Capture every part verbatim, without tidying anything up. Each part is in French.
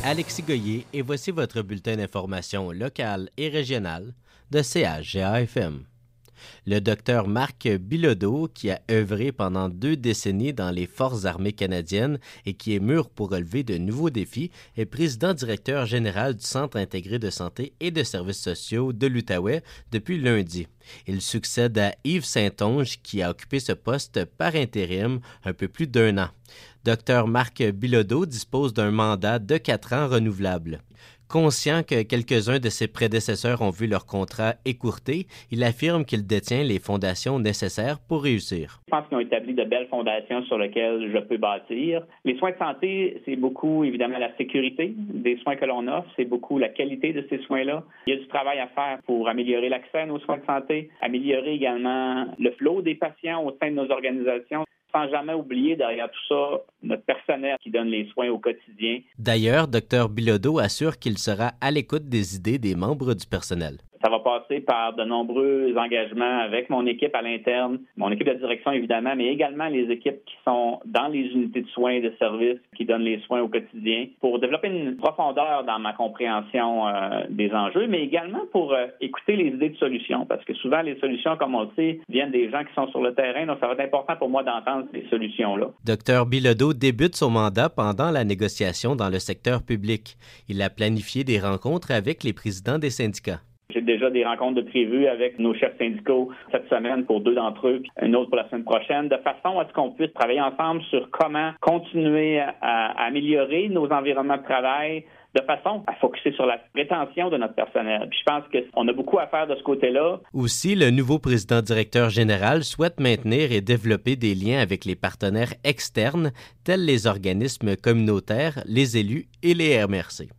Alexis Goyer et voici votre bulletin d'information locale et régionale de C H G A F M. Le docteur Marc Bilodeau, qui a œuvré pendant deux décennies dans les Forces armées canadiennes et qui est mûr pour relever de nouveaux défis, est président-directeur général du Centre intégré de santé et de services sociaux de l'Outaouais depuis lundi. Il succède à Yves Saint-Onge, qui a occupé ce poste par intérim un peu plus d'un an. docteur Marc Bilodeau dispose d'un mandat de quatre ans renouvelable. Conscient que quelques-uns de ses prédécesseurs ont vu leur contrat écourté, il affirme qu'il détient les fondations nécessaires pour réussir. Je pense qu'ils ont établi de belles fondations sur lesquelles je peux bâtir. Les soins de santé, c'est beaucoup, évidemment, la sécurité des soins que l'on offre. C'est beaucoup la qualité de ces soins-là. Il y a du travail à faire pour améliorer l'accès à nos soins de santé, améliorer également le flot des patients au sein de nos organisations, sans jamais oublier derrière tout ça notre personnel qui donne les soins au quotidien. D'ailleurs, docteur Bilodeau assure qu'il sera à l'écoute des idées des membres du personnel. Ça va passer par de nombreux engagements avec mon équipe à l'interne, mon équipe de direction évidemment, mais également les équipes qui sont dans les unités de soins et de services qui donnent les soins au quotidien pour développer une profondeur dans ma compréhension euh, des enjeux, mais également pour euh, écouter les idées de solutions, parce que souvent les solutions, comme on le sait, viennent des gens qui sont sur le terrain, donc ça va être important pour moi d'entendre ces solutions-là. docteur Bilodeau débute son mandat pendant la négociation dans le secteur public. Il a planifié des rencontres avec les présidents des syndicats. J'ai déjà des rencontres de prévues avec nos chefs syndicaux cette semaine pour deux d'entre eux, puis une autre pour la semaine prochaine, de façon à ce qu'on puisse travailler ensemble sur comment continuer à, à améliorer nos environnements de travail, de façon à focusser sur la rétention de notre personnel. Puis je pense qu'on a beaucoup à faire de ce côté-là. Aussi, le nouveau président-directeur général souhaite maintenir et développer des liens avec les partenaires externes, tels les organismes communautaires, les élus et les M R C.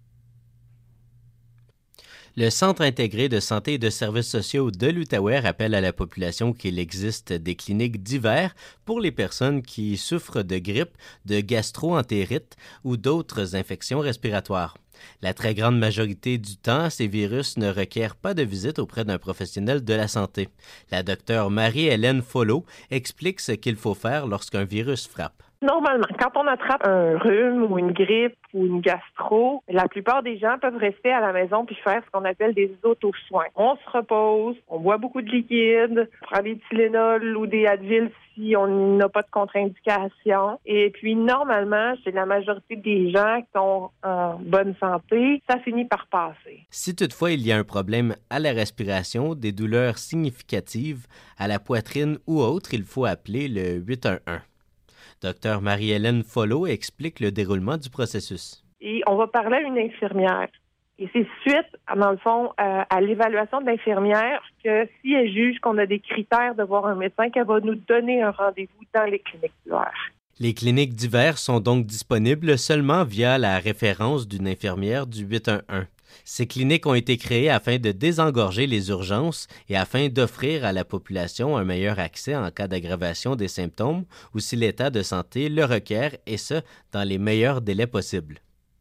Le Centre intégré de santé et de services sociaux de l'Outaouais rappelle à la population qu'il existe des cliniques d'hiver pour les personnes qui souffrent de grippe, de gastro-entérite ou d'autres infections respiratoires. La très grande majorité du temps, ces virus ne requièrent pas de visite auprès d'un professionnel de la santé. La docteure Marie-Hélène Folleau explique ce qu'il faut faire lorsqu'un virus frappe. Normalement, quand on attrape un rhume ou une grippe ou une gastro, la plupart des gens peuvent rester à la maison puis faire ce qu'on appelle des auto-soins. On se repose, on boit beaucoup de liquide, on prend des Tylenol ou des Advil si on n'a pas de contre-indication. Et puis, normalement, chez la majorité des gens qui sont en bonne santé, ça finit par passer. Si toutefois il y a un problème à la respiration, des douleurs significatives à la poitrine ou autre, il faut appeler le huit un un. docteur Marie-Hélène Folleau explique le déroulement du processus. Et on va parler à une infirmière. Et c'est suite, dans le fond, euh, à l'évaluation de l'infirmière que si elle juge qu'on a des critères de voir un médecin, qu'elle va nous donner un rendez-vous dans les cliniques d'hiver. Les cliniques d'hiver sont donc disponibles seulement via la référence d'une infirmière du huit un un. Ces cliniques ont été créées afin de désengorger les urgences et afin d'offrir à la population un meilleur accès en cas d'aggravation des symptômes ou si l'état de santé le requiert, et ce, dans les meilleurs délais possibles.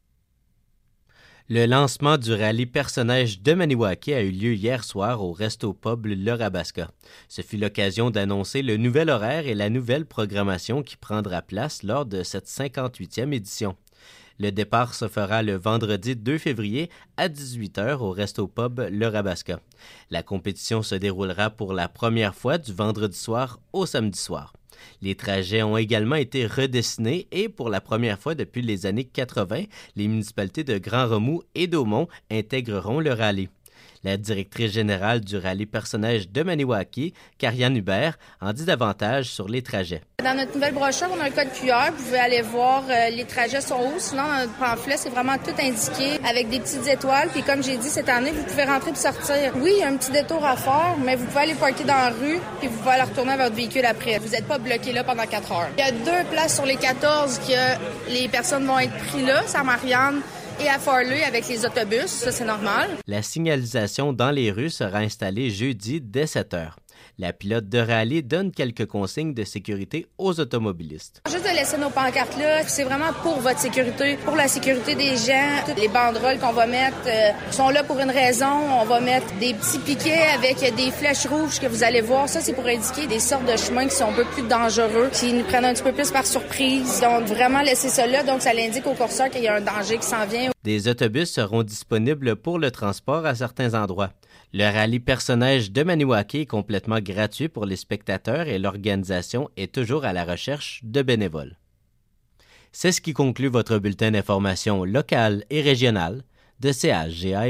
Le lancement du rallye Personneige de Maniwaki a eu lieu hier soir au Resto Pub Le Rabasca. Ce fut l'occasion d'annoncer le nouvel horaire et la nouvelle programmation qui prendra place lors de cette cinquante-huitième édition. Le départ se fera le vendredi deux février à dix-huit heures au Resto Pub Le Rabasca. La compétition se déroulera pour la première fois du vendredi soir au samedi soir. Les trajets ont également été redessinés et pour la première fois depuis les années quatre-vingt, les municipalités de Grand-Remous et d'Aumont intégreront le rallye. La directrice générale du rallye Personneige de Maniwaki, Karianne Hubert, en dit davantage sur les trajets. Dans notre nouvelle brochure, on a un code Q R. Vous pouvez aller voir euh, les trajets sont où. Sinon, dans notre pamphlet, c'est vraiment tout indiqué avec des petites étoiles. Puis comme j'ai dit, cette année, vous pouvez rentrer et sortir. Oui, il y a un petit détour à faire, mais vous pouvez aller parker dans la rue puis vous pouvez aller retourner à votre véhicule après. Vous n'êtes pas bloqué là pendant quatre heures. Il y a deux places sur les quatorze que les personnes vont être prises là, c'est à Marianne et à Farley avec les autobus. Ça, c'est normal. La signalisation dans les rues sera installée jeudi dès sept heures. La pilote de rallye donne quelques consignes de sécurité aux automobilistes. Juste de laisser nos pancartes là, c'est vraiment pour votre sécurité, pour la sécurité des gens. Toutes les banderoles qu'on va mettre euh, sont là pour une raison. On va mettre des petits piquets avec des flèches rouges que vous allez voir. Ça, c'est pour indiquer des sortes de chemins qui sont un peu plus dangereux, qui nous prennent un petit peu plus par surprise. Donc, vraiment laisser ça là. Donc, ça l'indique aux courseurs qu'il y a un danger qui s'en vient. Des autobus seront disponibles pour le transport à certains endroits. Le rallye personnage de Maniwaki est complètement gratuit pour les spectateurs et l'organisation est toujours à la recherche de bénévoles. C'est ce qui conclut votre bulletin d'information locale et régionale de C H G A.